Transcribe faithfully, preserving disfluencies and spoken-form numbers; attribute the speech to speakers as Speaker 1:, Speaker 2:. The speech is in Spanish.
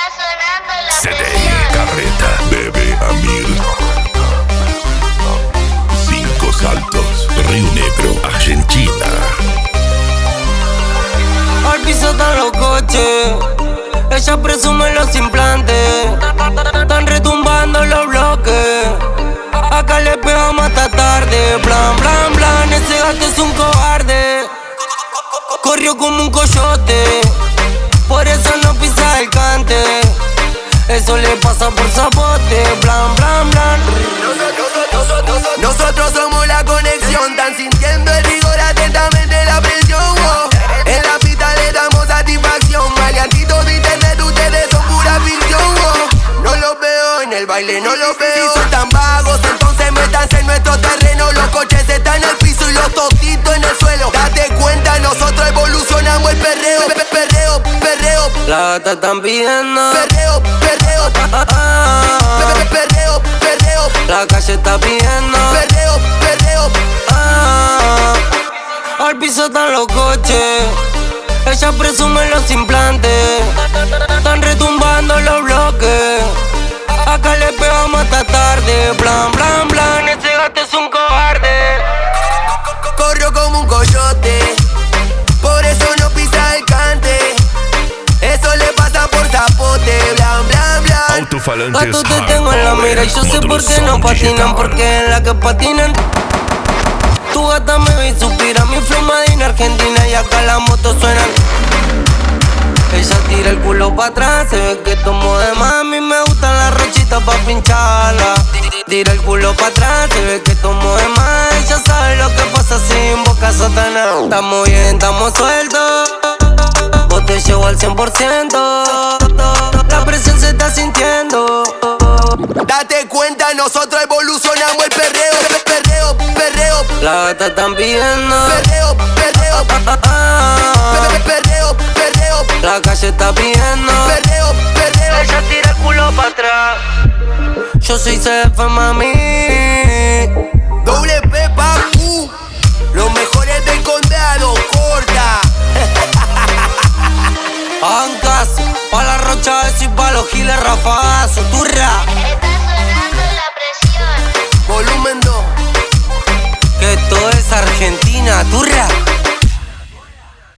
Speaker 1: C D Carreta, Bebe Amir. Cinco Saltos, Río Negro, Argentina.
Speaker 2: Al piso están los coches, ella presume los implantes, están retumbando los bloques. Acá le pegamos hasta tarde, blan, blan, blan. Ese gato es un cobarde, corrió como un coyote, por eso no pisa el cante. Eso le pasa por zapote, blan, blan, blan.
Speaker 3: Nosotros somos la conexión, están sintiendo el rigor atentamente la presión. Oh. En la pista le damos satisfacción, maleantitos de internet, ustedes son pura ficción. Oh. No los veo en el baile, no los veo. Si son tan vagos, entonces métanse en nuestro terreno. Los coches están en el piso y los tostitos en el suelo. Date cuenta, nosotros evolucionamos el perreo, pe- perreo, perreo.
Speaker 2: La gata están pidiendo
Speaker 3: Perreo, perreo,
Speaker 2: ah, ah,
Speaker 3: pe- pe- perreo, perreo.
Speaker 2: la calle está pidiendo
Speaker 3: Perreo, perreo.
Speaker 2: ah. Al piso están los coches, ella presume los implantes, están retumbando los bloques. Acá le pegamos hasta tarde, blan, blan, blan. Ese gato es un cobarde,
Speaker 3: Corrió como un coyote, por eso no pisa el cante. Eso le pasa por zapote, blan, blan, blan.
Speaker 1: Autofalantes
Speaker 2: gato te tengo en la mira y yo sé por qué no patinan, porque en la que patinan tu gata me ve y suspira. Mi flow made in Argentina y acá las motos suenan. Ella tira el culo pa' atrás, se ve que tomo de más. A mí me gustan las rochitas pa' pincharla. Tira el culo pa' atrás, se ve que tomo de más. Ella sabe lo que pasa sin boca satanás. Estamos bien, estamos sueltos, vos te llevo al cien por ciento. La presión se está sintiendo.
Speaker 3: Date cuenta, nosotros evolucionamos el perreo, pe- perreo, perreo.
Speaker 2: La gata están pidiendo
Speaker 3: Perreo, perreo,
Speaker 2: ah, ah.
Speaker 3: pe- pe- perreo, perreo.
Speaker 2: La calle está pidiendo
Speaker 3: Perreo, perreo.
Speaker 2: ella tira el culo pa' atrás. Yo soy C F, mami.
Speaker 3: Doble P, papu. Los mejores del condado, corta.
Speaker 2: Ancas, pa' la rocha y pa' los giles rafagazo, turra.
Speaker 4: Está sonando la presión.
Speaker 3: Volumen dos.
Speaker 2: Que esto es Argentina, turra.